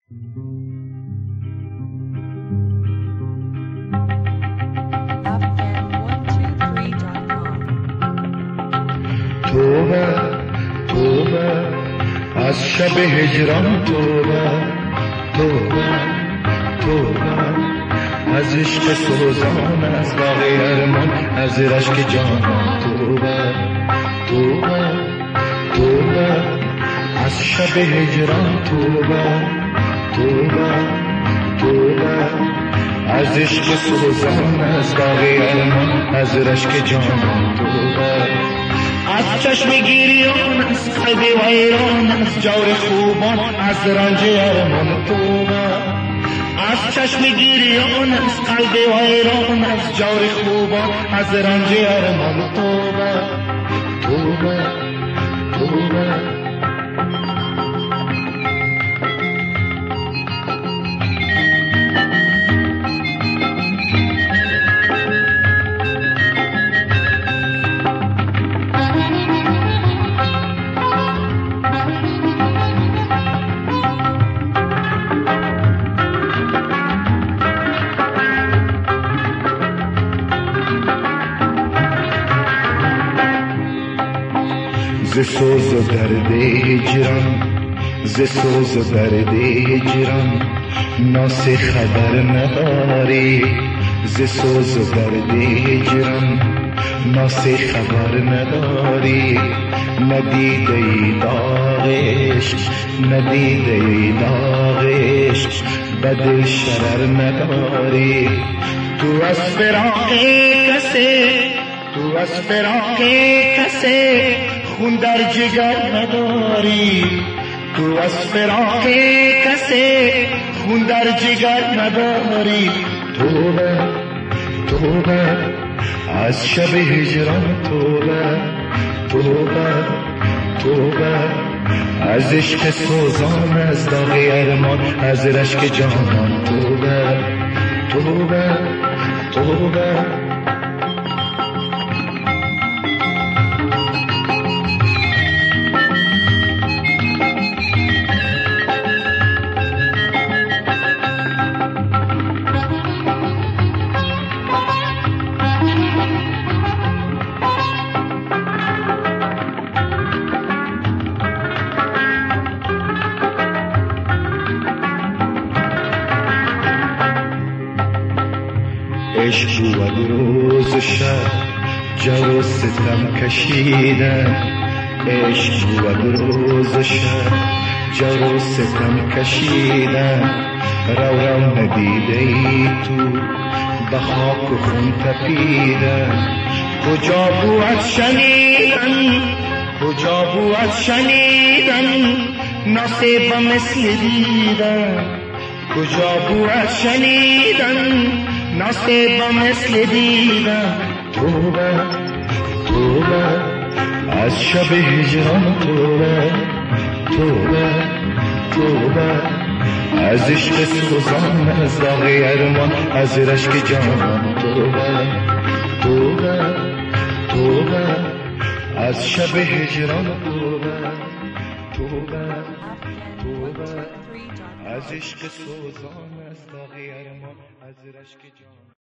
توبه توبه از شب هجران، توبه توبه توبه از عشق سوزان، از باغ ارمان، از رشک جانان. توبه توبه توبه از شب هجران، توبه توبه توبه از عشق سوزان، از باغ ارمان، از رشک جانان. توبه از چشم گریان، از قلب ویران، از جور خوبان، از رنج ارمان. توبه از چشم گریان، از قلب ویران، از جور خوبان، از رنج ارمان. توبه توبه توبه ز سوز و درد هجران، ز سوز و درد هجران ناصح خبر نداری. ز سوز و درد هجران ناصح خبر نداری. ندیده ای داغ عشق، ندیده ای داغ عشق، به دل شرر نداری. تو از فراق کسی، تو از فراق کسی خون در جگر نداری. تو از فراق کسی خون در جگر نداری. توبه توبه از شب هجران، توبه توبه توبه از عشق سوزان، از داغ ارمان، از رشک جانان. توبه توبه توبه عشق بود روز شب جر و ستم کشیدن. عشق بود روز شب جر و ستم کشیدن. رو رو ندیده ای تو به خاک و خون تپیدن. کجا بود شنیدن، کجا بود شنیدن نصیب مثل دیدن. کجا بود شنیدن نصیب مثل دیدن. توبه توبه از شب هجران، توبه توبه توبه از عشق سوزان، از داغ ارمان، از رشک جانان. توبه توبه توبه از شب هجران، توبه توبه توبه از عشق سوزان، از داغ ارمان، از رشک جانان.